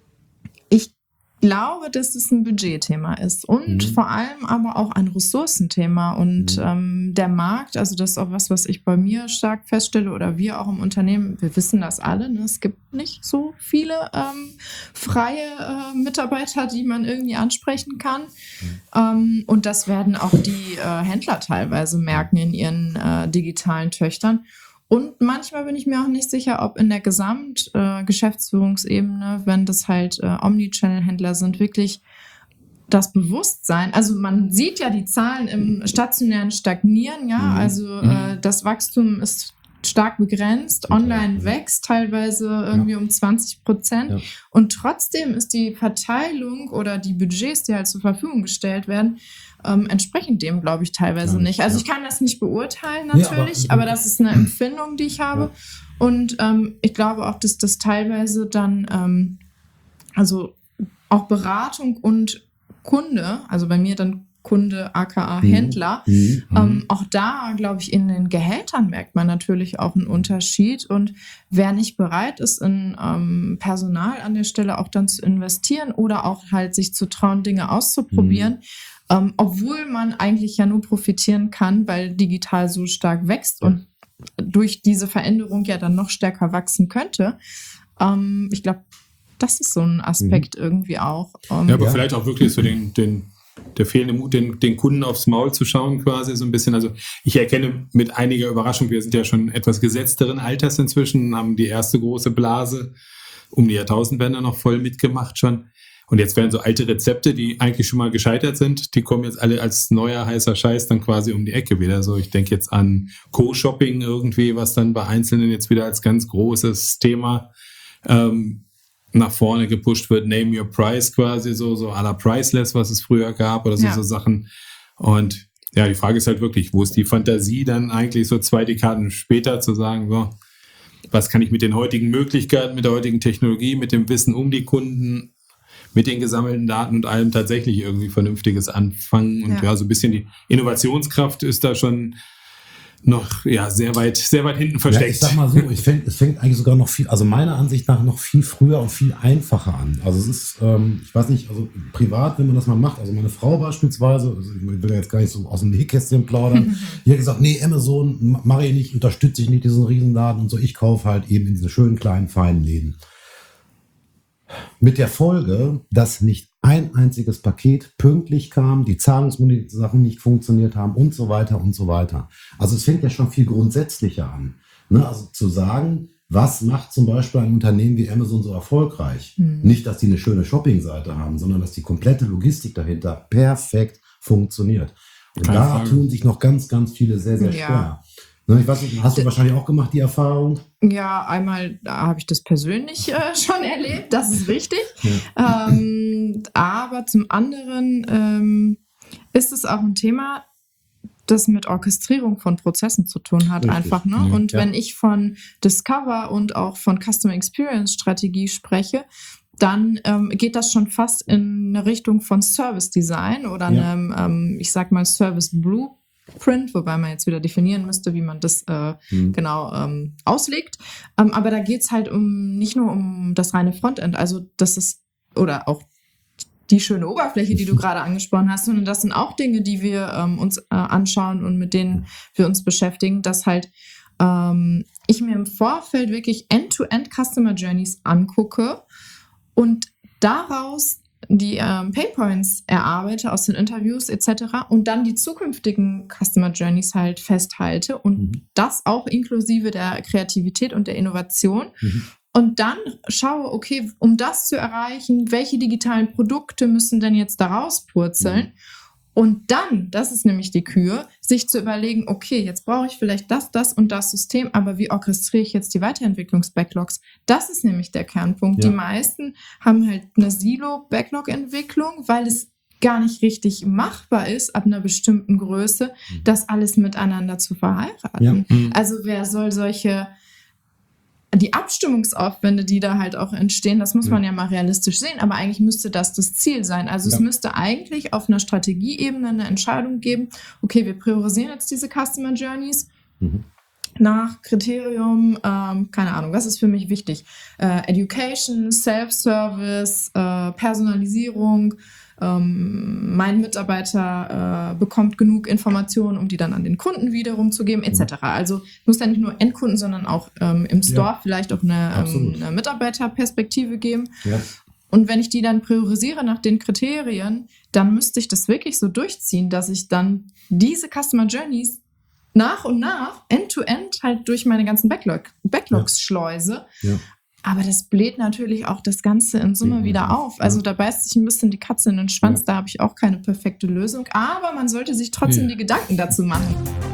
ich glaube, dass es ein Budgetthema ist und Mhm. vor allem aber auch ein Ressourcenthema. Und Mhm. ähm, der Markt, also das ist auch was, was ich bei mir stark feststelle oder wir auch im Unternehmen, wir wissen das alle, ne? Es gibt nicht so viele ähm, freie äh, Mitarbeiter, die man irgendwie ansprechen kann. Mhm. Ähm, und das werden auch die äh, Händler teilweise merken in ihren äh, digitalen Töchtern. Und manchmal bin ich mir auch nicht sicher, ob in der Gesamtgeschäftsführungsebene, äh, wenn das halt äh, Omnichannel-Händler sind, wirklich das Bewusstsein, also man sieht ja die Zahlen im Stationären stagnieren, ja, Mhm. also äh, das Wachstum ist stark begrenzt, online wächst teilweise irgendwie ja. um zwanzig Prozent ja. und trotzdem ist die Verteilung oder die Budgets, die halt zur Verfügung gestellt werden, ähm, entsprechend dem, glaube ich, teilweise ja, nicht. Also ja. ich kann das nicht beurteilen natürlich, ja, aber, aber das ist eine Empfindung, die ich habe ja. und ähm, ich glaube auch, dass das teilweise dann, ähm, also auch Beratung und Kunde, also bei mir dann Kunde aka Händler, mhm. ähm, auch da, glaube ich, in den Gehältern merkt man natürlich auch einen Unterschied und wer nicht bereit ist, in ähm, Personal an der Stelle auch dann zu investieren oder auch halt sich zu trauen, Dinge auszuprobieren, mhm. ähm, obwohl man eigentlich ja nur profitieren kann, weil digital so stark wächst und durch diese Veränderung ja dann noch stärker wachsen könnte. Ähm, ich glaube, das ist so ein Aspekt mhm. irgendwie auch. Ähm, ja, aber ja. vielleicht auch wirklich so den, den der fehlende Mut, den, den Kunden aufs Maul zu schauen quasi so ein bisschen. Also ich erkenne mit einiger Überraschung, wir sind ja schon etwas gesetzteren Alters inzwischen, haben die erste große Blase um die Jahrtausendwende noch voll mitgemacht schon. Und jetzt werden so alte Rezepte, die eigentlich schon mal gescheitert sind, die kommen jetzt alle als neuer heißer Scheiß dann quasi um die Ecke wieder. So, ich denke jetzt an Co-Shopping irgendwie, was dann bei Einzelnen jetzt wieder als ganz großes Thema ähm, nach vorne gepusht wird, Name Your Price quasi, so, so à la Priceless, was es früher gab oder so, ja. so Sachen. Und ja, die Frage ist halt wirklich, wo ist die Fantasie dann eigentlich so zwei Dekaden später zu sagen, so, was kann ich mit den heutigen Möglichkeiten, mit der heutigen Technologie, mit dem Wissen um die Kunden, mit den gesammelten Daten und allem tatsächlich irgendwie Vernünftiges anfangen. Und ja, ja so ein bisschen die Innovationskraft ist da schon noch ja sehr weit, sehr weit hinten versteckt. Ja, ich sag mal so, ich fäng, es fängt eigentlich sogar noch viel, also meiner Ansicht nach noch viel früher und viel einfacher an. Also es ist, ähm, ich weiß nicht, also privat, wenn man das mal macht, also meine Frau beispielsweise, also ich will ja jetzt gar nicht so aus dem Nähkästchen plaudern, die hat gesagt, nee, Amazon mache ich nicht, unterstütze ich nicht diesen Riesenladen und so, ich kaufe halt eben in diese schönen kleinen, feinen Läden. Mit der Folge, dass nicht ein einziges Paket pünktlich kam, die Zahlungssachen nicht funktioniert haben und so weiter und so weiter. Also es fängt ja schon viel grundsätzlicher an. Ne? Also zu sagen, was macht zum Beispiel ein Unternehmen wie Amazon so erfolgreich? Mhm. Nicht, dass die eine schöne Shoppingseite haben, sondern dass die komplette Logistik dahinter perfekt funktioniert. Und Keine da Frage. Tun sich noch ganz, ganz viele sehr, sehr schwer. Ja. Ich weiß nicht, hast du wahrscheinlich auch gemacht, die Erfahrung? Ja, einmal da habe ich das persönlich äh, schon erlebt, das ist richtig. Ja. Ähm, aber zum anderen ähm, ist es auch ein Thema, das mit Orchestrierung von Prozessen zu tun hat, richtig. Einfach. Ne? Ja. Und ja. wenn ich von Discover und auch von Customer Experience Strategie spreche, dann ähm, geht das schon fast in eine Richtung von Service Design oder ja. einem, ähm, ich sag mal, Service Blue. Print, wobei man jetzt wieder definieren müsste, wie man das äh, mhm. genau ähm, auslegt. Ähm, aber da geht es halt um nicht nur um das reine Frontend, also das ist, oder auch die schöne Oberfläche, die du gerade angesprochen hast, sondern das sind auch Dinge, die wir ähm, uns äh, anschauen und mit denen wir uns beschäftigen, dass halt ähm, ich mir im Vorfeld wirklich End-to-End Customer Journeys angucke und daraus die ähm, Painpoints erarbeite aus den Interviews et cetera und dann die zukünftigen Customer Journeys halt festhalte und mhm. das auch inklusive der Kreativität und der Innovation mhm. und dann schaue, okay, um das zu erreichen, welche digitalen Produkte müssen denn jetzt da rauspurzeln mhm. und dann, das ist nämlich die Kür, sich zu überlegen, okay, jetzt brauche ich vielleicht das, das und das System, aber wie orchestriere ich jetzt die Weiterentwicklungs-Backlogs? Das ist nämlich der Kernpunkt. Ja. Die meisten haben halt eine Silo-Backlog-Entwicklung, weil es gar nicht richtig machbar ist, ab einer bestimmten Größe, mhm. das alles miteinander zu verheiraten. Ja. Mhm. Also wer soll solche die Abstimmungsaufwände, die da halt auch entstehen, das muss ja. man ja mal realistisch sehen, aber eigentlich müsste das das Ziel sein. Also ja. es müsste eigentlich auf einer Strategieebene eine Entscheidung geben, okay, wir priorisieren jetzt diese Customer Journeys, mhm. nach Kriterium, ähm, keine Ahnung, was ist für mich wichtig? Äh, Education, Self-Service, äh, Personalisierung, ähm, mein Mitarbeiter äh, bekommt genug Informationen, um die dann an den Kunden wiederum zu geben, et cetera. Also muss dann nicht nur Endkunden, sondern auch ähm, im Store ja. vielleicht auch eine, ähm, eine Mitarbeiterperspektive geben. Ja. Und wenn ich die dann priorisiere nach den Kriterien, dann müsste ich das wirklich so durchziehen, dass ich dann diese Customer Journeys nach und nach, end-to-end, halt durch meine ganzen Backlog, Backlogs ja. schleuse. Ja. Aber das bläht natürlich auch das Ganze in Summe ja. wieder auf. Also ja. da beißt sich ein bisschen die Katze in den Schwanz. Ja. Da habe ich auch keine perfekte Lösung. Aber man sollte sich trotzdem ja. die Gedanken dazu machen.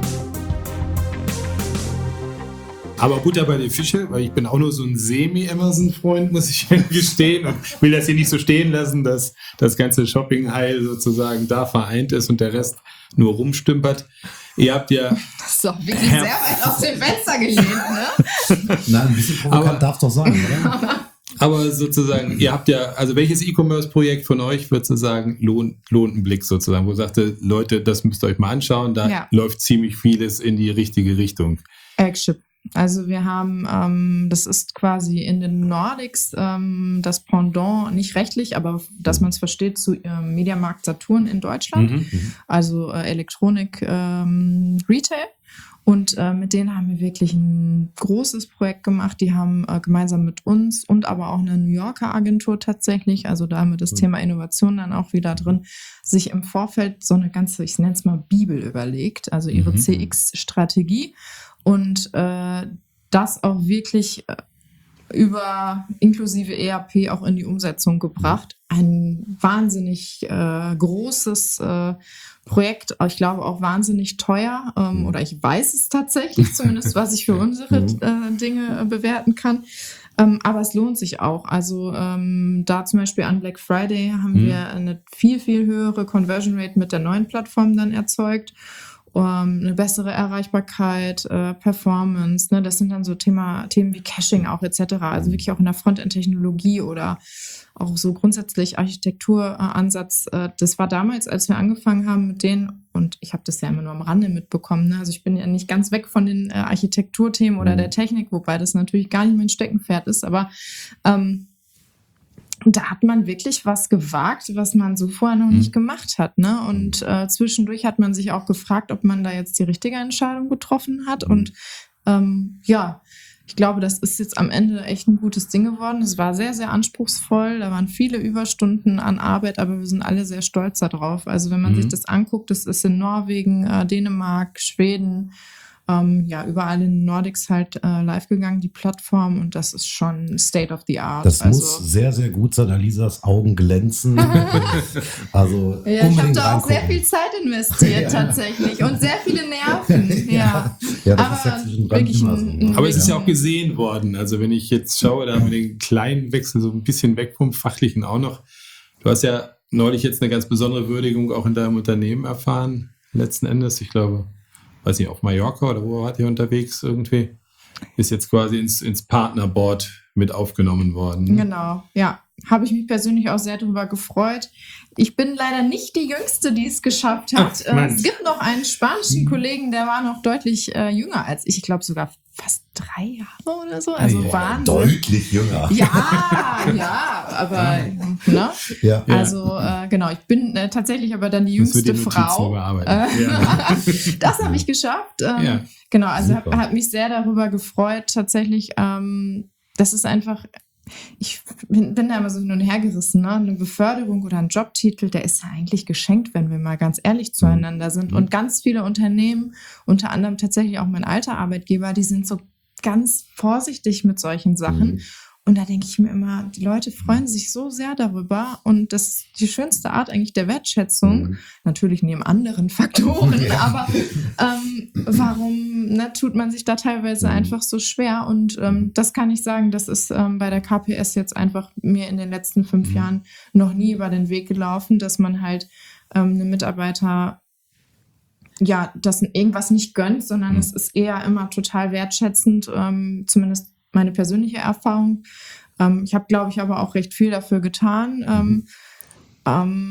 Aber Butter bei den Fische, weil ich bin auch nur so ein Semi-Amazon-Freund, muss ich gestehen, und will das hier nicht so stehen lassen, dass das ganze Shopping-Heil sozusagen da vereint ist und der Rest nur rumstümpert. Ihr habt ja... Das ist doch wirklich sehr weit aus dem Fenster gelehnt, ne? Nein, ein bisschen provokant darf doch sein, oder? Aber sozusagen, ihr habt ja, also welches E-Commerce-Projekt von euch, würdest du sagen, lohnt, lohnt einen Blick sozusagen, wo ihr sagte, Leute, das müsst ihr euch mal anschauen, da ja. läuft ziemlich vieles in die richtige Richtung. Action. Also wir haben, ähm, das ist quasi in den Nordics ähm, das Pendant, nicht rechtlich, aber dass man es versteht, zu ähm, Mediamarkt Saturn in Deutschland, mhm. also äh, Elektronik ähm, Retail. Und äh, mit denen haben wir wirklich ein großes Projekt gemacht. Die haben äh, gemeinsam mit uns und aber auch eine New Yorker Agentur tatsächlich, also da haben wir das mhm. Thema Innovation dann auch wieder drin, sich im Vorfeld so eine ganze, ich nenne es mal Bibel überlegt, also ihre mhm. C X-Strategie. Und äh, das auch wirklich äh, über inklusive E R P auch in die Umsetzung gebracht. Ein wahnsinnig äh, großes äh, Projekt, ich glaube auch wahnsinnig teuer, ähm, oder ich weiß es tatsächlich zumindest, was ich für unsere äh, Dinge äh, bewerten kann. Ähm, aber es lohnt sich auch. Also ähm, da zum Beispiel an Black Friday haben mhm. wir eine viel, viel höhere Conversion Rate mit der neuen Plattform dann erzeugt. Um, eine bessere Erreichbarkeit, äh, Performance, ne, das sind dann so Thema, Themen wie Caching auch et cetera. Also wirklich auch in der Frontend-Technologie oder auch so grundsätzlich Architekturansatz. Äh, das war damals, als wir angefangen haben mit denen, und ich habe das ja immer nur am Rande mitbekommen, ne? Also ich bin ja nicht ganz weg von den äh, Architekturthemen oder der Technik, wobei das natürlich gar nicht mein Steckenpferd ist, aber ähm, Und da hat man wirklich was gewagt, was man so vorher noch nicht gemacht hat, ne? Und äh, zwischendurch hat man sich auch gefragt, ob man da jetzt die richtige Entscheidung getroffen hat. Und ähm, ja, ich glaube, das ist jetzt am Ende echt ein gutes Ding geworden. Es war sehr, sehr anspruchsvoll. Da waren viele Überstunden an Arbeit, aber wir sind alle sehr stolz darauf. Also wenn man mhm. sich das anguckt, das ist in Norwegen, äh, Dänemark, Schweden, Ähm, ja, überall in den Nordics halt äh, live gegangen, die Plattform, und das ist schon State of the Art. Das also, muss sehr, sehr gut sein. Alisas Augen glänzen. also ja, ich habe da auch sehr viel Zeit investiert ja. tatsächlich und sehr viele Nerven. ja. ja, das aber ist ja zwischen wirklich ein, so, ne? Aber es ist ja auch gesehen worden. Also wenn ich jetzt schaue, da haben wir den kleinen Wechsel so ein bisschen weg vom Fachlichen auch noch. Du hast ja neulich jetzt eine ganz besondere Würdigung auch in deinem Unternehmen erfahren, letzten Endes. Ich glaube, weiß nicht, auf Mallorca oder wo wart ihr unterwegs irgendwie? Ist jetzt quasi ins, ins Partnerboard mit aufgenommen worden. Genau, ja. Habe ich mich persönlich auch sehr darüber gefreut. Ich bin leider nicht die Jüngste, die es geschafft hat. Ach, es gibt noch einen spanischen Kollegen, der war noch deutlich äh, jünger als ich. Ich glaube sogar fast drei Jahre oder so. Also ja, Wahnsinn. Deutlich jünger. Ja, ja, aber ne? Ja. Also äh, genau, ich bin äh, tatsächlich aber dann die jüngste Frau. Äh, ja. Das habe ich geschafft. Ähm, ja. Genau, also habe hab mich sehr darüber gefreut. Tatsächlich, ähm, das ist einfach... Ich bin, bin da immer so hin und her gerissen, ne? Eine Beförderung oder ein Jobtitel, der ist ja eigentlich geschenkt, wenn wir mal ganz ehrlich zueinander sind. Und ganz viele Unternehmen, unter anderem tatsächlich auch mein alter Arbeitgeber, die sind so ganz vorsichtig mit solchen Sachen. Mhm. Und da denke ich mir immer, die Leute freuen sich so sehr darüber, und das ist die schönste Art eigentlich der Wertschätzung, mhm. natürlich neben anderen Faktoren, ja. aber ähm, warum ne, tut man sich da teilweise mhm. einfach so schwer? Und ähm, das kann ich sagen, das ist ähm, bei der K P S jetzt einfach mir in den letzten fünf mhm. Jahren noch nie über den Weg gelaufen, dass man halt ähm, einem Mitarbeiter ja, das irgendwas nicht gönnt, sondern mhm. es ist eher immer total wertschätzend, ähm, zumindest meine persönliche Erfahrung. Ähm, ich habe, glaube ich, aber auch recht viel dafür getan. Ähm,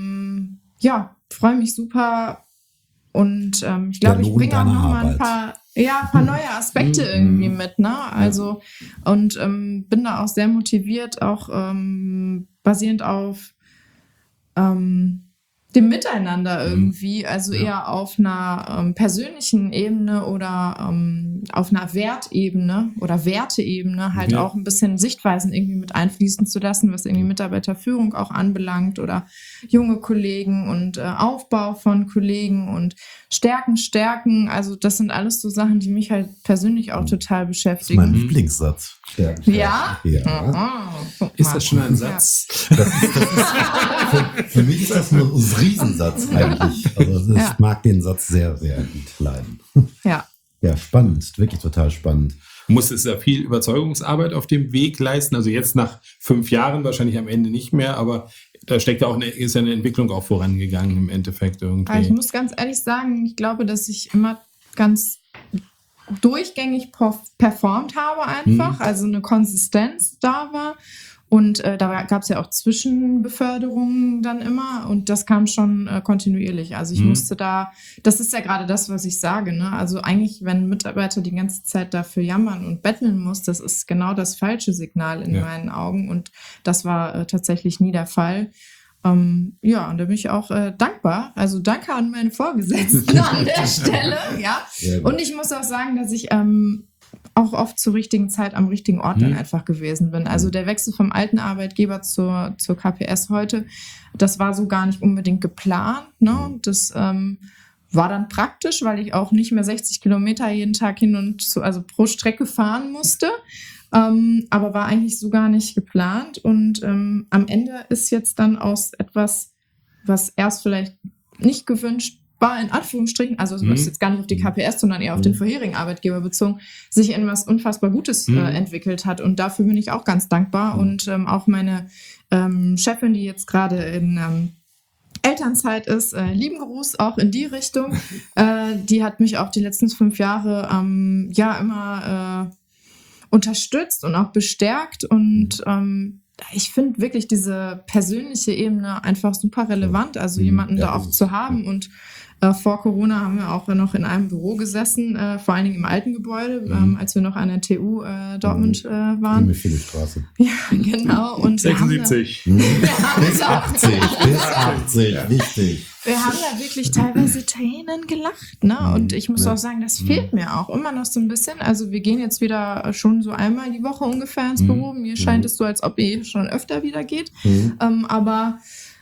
ähm, ja, freue mich super, und ähm, ich glaube, ich bringe auch noch mal ein paar ja, ein paar neue Aspekte Mhm. irgendwie mit, ne? Also, und ähm, bin da auch sehr motiviert, auch ähm, basierend auf ähm, dem Miteinander irgendwie, also Ja. eher auf einer ähm, persönlichen Ebene oder ähm, auf einer Wertebene oder Werteebene halt Ja. auch ein bisschen Sichtweisen irgendwie mit einfließen zu lassen, was irgendwie Mitarbeiterführung auch anbelangt oder junge Kollegen und äh, Aufbau von Kollegen und Stärken, Stärken. Also das sind alles so Sachen, die mich halt persönlich auch total Das ist mein beschäftigen. Mhm. Lieblingssatz. Stärken, Stärken. Ja? Ja. Aha, guck Ist mal. das schon ein Ja. Satz? Das ist, das ist, für, für mich ist das ein Riesensatz eigentlich. Also ich Ja. mag den Satz sehr, sehr gut leiden. Ja. Ja, spannend. Wirklich total spannend. Musstest du da viel Überzeugungsarbeit auf dem Weg leisten? Also jetzt nach fünf Jahren wahrscheinlich am Ende nicht mehr, aber da steckt ja auch eine, ist ja eine Entwicklung auch vorangegangen im Endeffekt irgendwie. Aber ich muss ganz ehrlich sagen, ich glaube, dass ich immer ganz durchgängig perf- performt habe einfach, Mhm. also eine Konsistenz da war. Und äh, da gab es ja auch Zwischenbeförderungen dann immer und das kam schon äh, kontinuierlich. Also ich Mhm. musste da, das ist ja gerade das, was ich sage, ne? Also eigentlich, wenn ein Mitarbeiter die ganze Zeit dafür jammern und betteln muss, das ist genau das falsche Signal in Ja. meinen Augen und das war äh, tatsächlich nie der Fall. Ähm, ja, und da bin ich auch äh, dankbar. Also danke an meine Vorgesetzten an der Stelle, ja. Sehr gut. Und ich muss auch sagen, dass ich ähm, auch oft zur richtigen Zeit am richtigen Ort dann Mhm. einfach gewesen bin. Also der Wechsel vom alten Arbeitgeber zur, zur K P S heute, das war so gar nicht unbedingt geplant. Ne? Das ähm, war dann praktisch, weil ich auch nicht mehr sechzig Kilometer jeden Tag hin und zu, also pro Strecke fahren musste. Ähm, aber war eigentlich so gar nicht geplant. Und ähm, am Ende ist jetzt dann aus etwas, was erst vielleicht nicht gewünscht war, in Anführungsstrichen, also Mhm. das ist jetzt gar nicht auf die K P S, sondern eher auf den vorherigen Arbeitgeber bezogen, sich in was unfassbar Gutes Mhm. äh, entwickelt hat. Und dafür bin ich auch ganz dankbar. Mhm. Und ähm, auch meine ähm, Chefin, die jetzt gerade in ähm, Elternzeit ist, äh, lieben Gruß auch in die Richtung. äh, die hat mich auch die letzten fünf Jahre ähm, ja immer äh, unterstützt und auch bestärkt. Und ähm, ich finde wirklich diese persönliche Ebene einfach super relevant, also Mhm. jemanden Ja, da auch das ist- zu haben. Und äh, vor Corona haben wir auch noch in einem Büro gesessen, äh, vor allen Dingen im alten Gebäude, Mhm. ähm, als wir noch an der T U äh, Dortmund äh, waren. Emil Philipp Straße. Ja, genau. Und wir haben da- sechsundsiebzig. Bis achtzig, bis achtzig, wichtig. Wir haben da wirklich teilweise Tränen gelacht, ne? Und ich muss Ja. auch sagen, das fehlt mir auch immer noch so ein bisschen. Also wir gehen jetzt wieder schon so einmal die Woche ungefähr ins Mhm. Büro. Mir scheint es so, als ob ihr schon öfter wieder geht. Mhm. Ähm, aber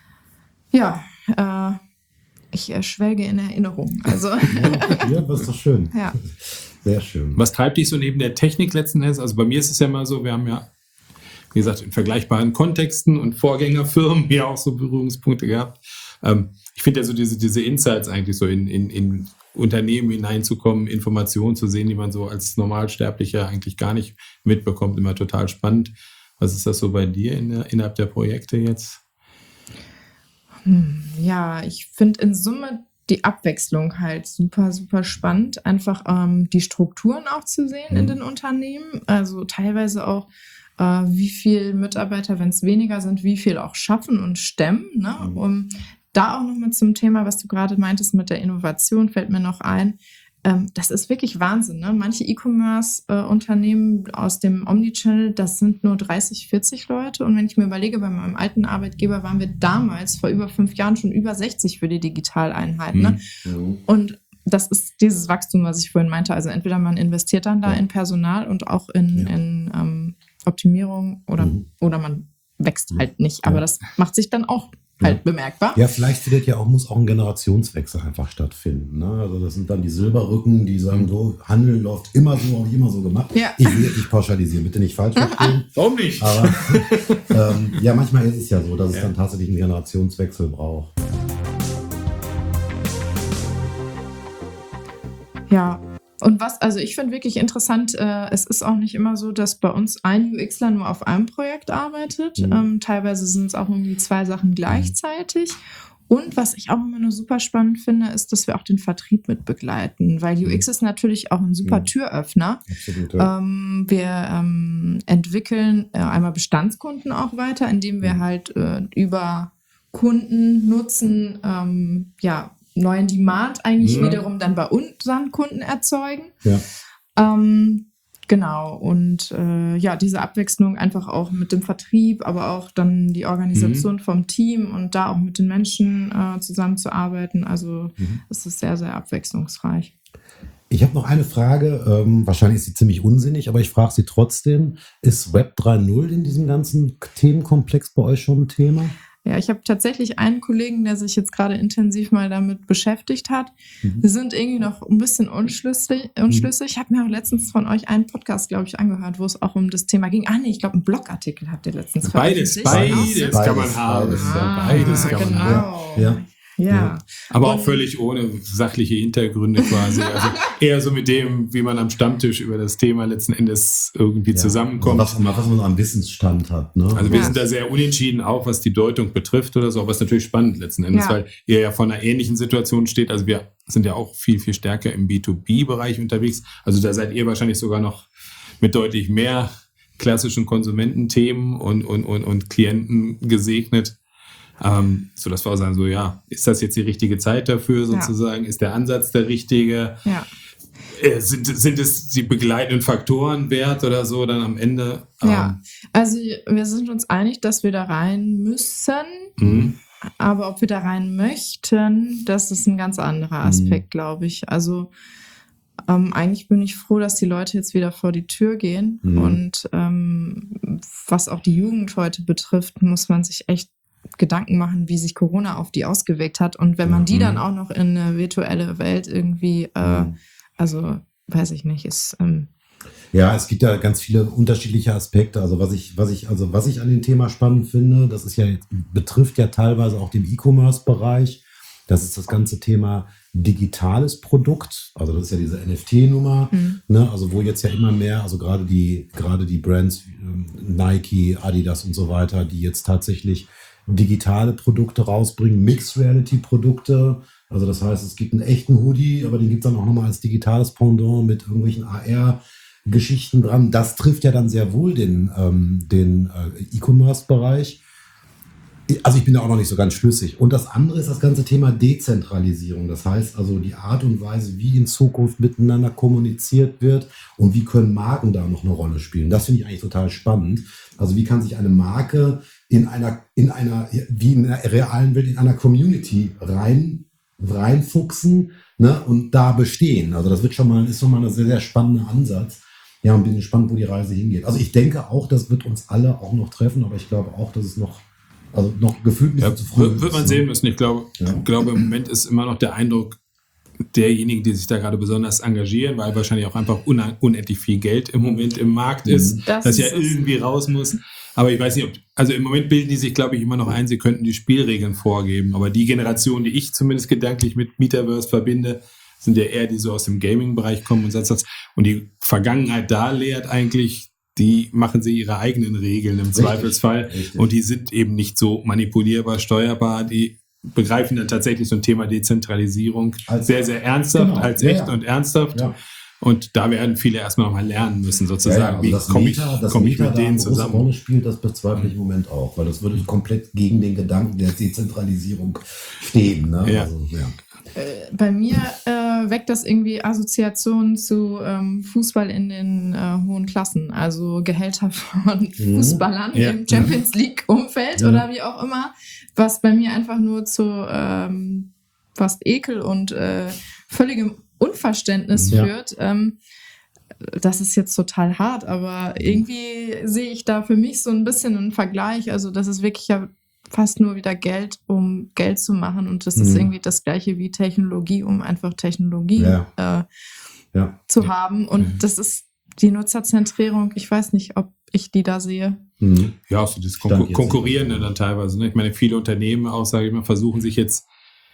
ja, äh, ich äh, schwelge in Erinnerung. Also Ja, das ist doch schön. ja. Sehr schön. Was treibt dich so neben der Technik letzten Endes? Also bei mir ist es ja mal so, wir haben ja, wie gesagt, in vergleichbaren Kontexten und Vorgängerfirmen hier auch so Berührungspunkte gehabt. Ähm, ich finde ja so diese, diese Insights eigentlich so in, in, in Unternehmen hineinzukommen, Informationen zu sehen, die man so als Normalsterblicher eigentlich gar nicht mitbekommt, immer total spannend. Was ist das so bei dir in der, innerhalb der Projekte jetzt? Hm, ja, ich finde in Summe die Abwechslung halt super, super spannend. Einfach ähm, die Strukturen auch zu sehen in Mhm. den Unternehmen. Also teilweise auch, äh, wie viel Mitarbeiter, wenn es weniger sind, wie viel auch schaffen und stemmen. Ne? Mhm. Um da auch nochmal zum Thema, was du gerade meintest mit der Innovation, fällt mir noch ein. Ähm, das ist wirklich Wahnsinn. Ne? Manche E-Commerce-Unternehmen aus dem Omnichannel, das sind nur dreißig, vierzig Leute. Und wenn ich mir überlege, bei meinem alten Arbeitgeber waren wir damals vor über fünf Jahren schon über sechzig für die Digitaleinheit. Ne? Mhm. Und das ist dieses Wachstum, was ich vorhin meinte. Also entweder man investiert dann da Ja. in Personal und auch in, Ja. in ähm, Optimierung oder, Mhm. oder man wächst halt nicht. Aber Ja. das macht sich dann auch halt bemerkbar. Ja, vielleicht findet ja auch, muss auch ein Generationswechsel einfach stattfinden. Ne? Also das sind dann die Silberrücken, die sagen so, Handel läuft immer so, habe ich immer so gemacht. Ja. Ich will jetzt nicht pauschalisieren, bitte nicht falsch verstehen. Warum nicht? Aber ähm, ja, manchmal ist es ja so, dass es Ja. dann tatsächlich einen Generationswechsel braucht. Ja, und was, also ich finde wirklich interessant, äh, es ist auch nicht immer so, dass bei uns ein UXler nur auf einem Projekt arbeitet. Mhm. Ähm, teilweise sind es auch irgendwie zwei Sachen gleichzeitig. Und was ich auch immer nur super spannend finde, ist, dass wir auch den Vertrieb mit begleiten, weil U X ist natürlich auch ein super Mhm. Türöffner. Absolut. Ja. Ähm, wir ähm, entwickeln äh, einmal Bestandskunden auch weiter, indem wir Mhm. halt äh, über Kundennutzen ähm, ja, neuen Demand eigentlich Ja. wiederum dann bei unseren Kunden erzeugen. Ja. Ähm, genau, und äh, ja, diese Abwechslung einfach auch mit dem Vertrieb, aber auch dann die Organisation Mhm. vom Team und da auch mit den Menschen äh, zusammenzuarbeiten. Also Mhm. es ist sehr, sehr abwechslungsreich. Ich habe noch eine Frage, ähm, wahrscheinlich ist sie ziemlich unsinnig, aber ich frage sie trotzdem. Ist Web drei Punkt null in diesem ganzen Themenkomplex bei euch schon ein Thema? Ja, ich habe tatsächlich einen Kollegen, der sich jetzt gerade intensiv mal damit beschäftigt hat. Mhm. Wir sind irgendwie noch ein bisschen unschlüssig. unschlüssig. Ich habe mir auch letztens von euch einen Podcast, glaube ich, angehört, wo es auch um das Thema ging. Ah nee, ich glaube, einen Blogartikel habt ihr letztens Beides, veröffentlicht. beides kann man haben. Beides, Ah, Beides kann man genau. haben. Ja. Ja. Ja. Aber auch Und- völlig ohne sachliche Hintergründe quasi. Also eher so mit dem, wie man am Stammtisch über das Thema letzten Endes irgendwie Ja. zusammenkommt. Was, was man an Wissensstand hat. Ne? Also wir Ja. sind da sehr unentschieden, auch was die Deutung betrifft oder so, aber es ist natürlich spannend letzten Endes, Ja. weil ihr ja vor einer ähnlichen Situation steht. Also wir sind ja auch viel, viel stärker im B zwei B-Bereich unterwegs. Also da seid ihr wahrscheinlich sogar noch mit deutlich mehr klassischen Konsumententhemen und, und, und, und Klienten gesegnet. Ähm, so dass wir auch sagen, so ja, ist das jetzt die richtige Zeit dafür sozusagen? Ist der Ansatz der richtige? Ja. Äh, sind, sind es die begleitenden Faktoren wert oder so dann am Ende? Ja. Also wir sind uns einig, dass wir da rein müssen. Ähm, mhm. Aber ob wir da rein möchten, das ist ein ganz anderer Aspekt, glaube ich. Also ähm, eigentlich bin ich froh, dass die Leute jetzt wieder vor die Tür gehen. Mhm. Und ähm, was auch die Jugend heute betrifft, muss man sich echt Gedanken machen, wie sich Corona auf die ausgewirkt hat. Und wenn man die dann auch noch in eine virtuelle Welt irgendwie, äh, Mhm. also weiß ich nicht, ist... Ähm, Ja, es gibt ja ganz viele unterschiedliche Aspekte. Also was ich, was ich, also was ich an dem Thema spannend finde, das ist ja, betrifft ja teilweise auch den E-Commerce-Bereich. Das ist das ganze Thema digitales Produkt. Also das ist ja diese N F T-Nummer, Mhm. ne? Also wo jetzt ja immer mehr, also gerade die, gerade die Brands ähm, Nike, Adidas und so weiter, die jetzt tatsächlich digitale Produkte rausbringen, Mixed-Reality-Produkte. Also das heißt, es gibt einen echten Hoodie, aber den gibt es dann auch nochmal als digitales Pendant mit irgendwelchen A R-Geschichten dran. Das trifft ja dann sehr wohl den, ähm, den äh, E-Commerce-Bereich. Also ich bin da auch noch nicht so ganz schlüssig. Und das andere ist das ganze Thema Dezentralisierung. Das heißt also die Art und Weise, wie in Zukunft miteinander kommuniziert wird und wie können Marken da noch eine Rolle spielen. Das finde ich eigentlich total spannend. Also wie kann sich eine Marke in einer, in einer, wie in einer realen Welt, in einer Community rein, reinfuchsen, ne, und da bestehen. Also das wird schon mal, ist schon mal ein sehr, sehr spannender Ansatz. Ja, und bin gespannt, wo die Reise hingeht. Also ich denke auch, das wird uns alle auch noch treffen, aber ich glaube auch, dass es noch, also noch gefühlt ein bisschen Ja, zu früh wird, wird man ist, sehen ne? müssen. Ich glaube, Ja. ich glaube, im Moment ist immer noch der Eindruck derjenigen, die sich da gerade besonders engagieren, weil wahrscheinlich auch einfach un- unendlich viel Geld im Moment im Markt ist, Das das, ja ist es. irgendwie raus muss. Aber ich weiß nicht, ob, also im Moment bilden die sich, glaube ich, immer noch ein, sie könnten die Spielregeln vorgeben. Aber die Generation, die ich zumindest gedanklich mit Metaverse verbinde, sind ja eher die so aus dem Gaming-Bereich kommen und sonst was. Und die Vergangenheit da lehrt eigentlich, die machen sie ihre eigenen Regeln im Richtig, Zweifelsfall. richtig. Und die sind eben nicht so manipulierbar, steuerbar. Die begreifen dann tatsächlich so ein Thema Dezentralisierung Als- sehr, sehr ernsthaft, Genau, als ja, echt ja. und ernsthaft. Ja. Und da werden viele erstmal nochmal lernen müssen, sozusagen. also Wie das komme ich, Meta, das komm ich Meta mit da eine denen große zusammen? Rolle spielt, das bezweifle ich im Moment auch, weil das würde komplett gegen den Gedanken der Dezentralisierung stehen. Ne? Ja. Also, ja. Äh, bei mir äh, weckt das irgendwie Assoziationen zu ähm, Fußball in den äh, hohen Klassen, also Gehälter von Fußballern Ja. im Champions League-Umfeld Ja. oder wie auch immer, was bei mir einfach nur zu ähm, fast Ekel und äh, völligem Unverständnis Ja. führt. Ähm, das ist jetzt total hart, aber irgendwie sehe ich da für mich so ein bisschen einen Vergleich. Also das ist wirklich ja fast nur wieder Geld, um Geld zu machen. Und das ist Mhm. irgendwie das Gleiche wie Technologie, um einfach Technologie Ja. äh, Ja. zu haben. Und Mhm. das ist die Nutzerzentrierung. Ich weiß nicht, ob ich die da sehe. Mhm. Ja, auch so das Stand Konkur jetzt. Konkurrierende dann teilweise. Ne? Ich meine, viele Unternehmen auch, sage ich mal, versuchen sich jetzt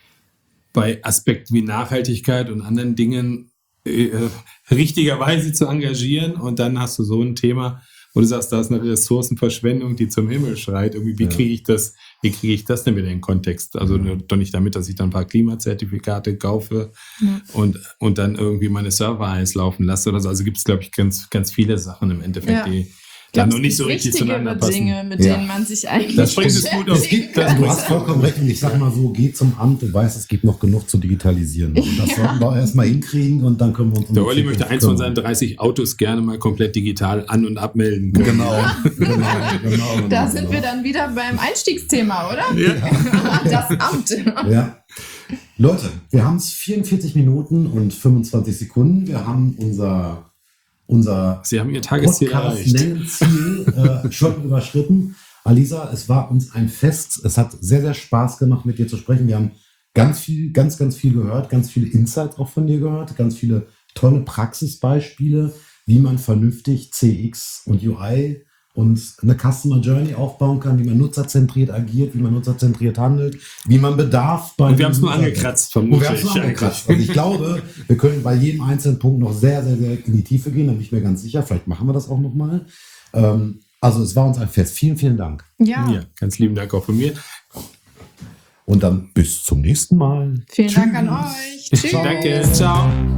bei Aspekten wie Nachhaltigkeit und anderen Dingen äh, richtigerweise zu engagieren. Und dann hast du so ein Thema, wo du sagst, da ist eine Ressourcenverschwendung, die zum Himmel schreit. Irgendwie, wie Ja. kriege ich das, wie kriege ich das denn wieder in den Kontext? Also Ja. doch nicht damit, dass ich dann ein paar Klimazertifikate kaufe Ja. und, und dann irgendwie meine Server heiß laufen lasse oder so. Also gibt es, glaube ich, ganz, ganz viele Sachen im Endeffekt, Ja. die, Dann es noch nicht so gibt richtig wichtigere zueinander passen. Dinge, mit Ja. denen man sich eigentlich Das bringt es gut auf. Es gibt, also du hast vollkommen recht und ich sag mal so, geh zum Amt, du weißt, es gibt noch genug zu digitalisieren. Und das sollten wir erstmal hinkriegen und dann können wir uns um Der die Olli Zukunft möchte eins von kümmern. seinen dreißig Autos gerne mal komplett digital an- und abmelden können. Genau, genau, genau. Da genau, sind genau. wir dann wieder beim Einstiegsthema, oder? Ja. Das Amt. Ja. Leute, wir haben es vierundvierzig Minuten und fünfundzwanzig Sekunden. Wir haben unser, unser Sie haben Ihr Tagesziel erreicht. Podcast-Längenziel äh, schon überschritten. Alisa, es war uns ein Fest. Es hat sehr, sehr Spaß gemacht, mit dir zu sprechen. Wir haben ganz viel, ganz, ganz viel gehört, ganz viele Insights auch von dir gehört, ganz viele tolle Praxisbeispiele, wie man vernünftig C X und U I und eine Customer Journey aufbauen kann, wie man nutzerzentriert agiert, wie man nutzerzentriert handelt, wie man Bedarf bei Und wir haben es nur User- angekratzt, Und wir vermute haben es nur ich. angekratzt. Also ich glaube, wir können bei jedem einzelnen Punkt noch sehr, sehr, sehr in die Tiefe gehen, da bin ich mir ganz sicher. Vielleicht machen wir das auch nochmal. Ähm, also es war uns ein Fest. Vielen, vielen Dank. Ja, Ja, ganz lieben Dank auch von mir. Und dann bis zum nächsten Mal. vielen Dank an euch. Tschüss. Danke, ciao.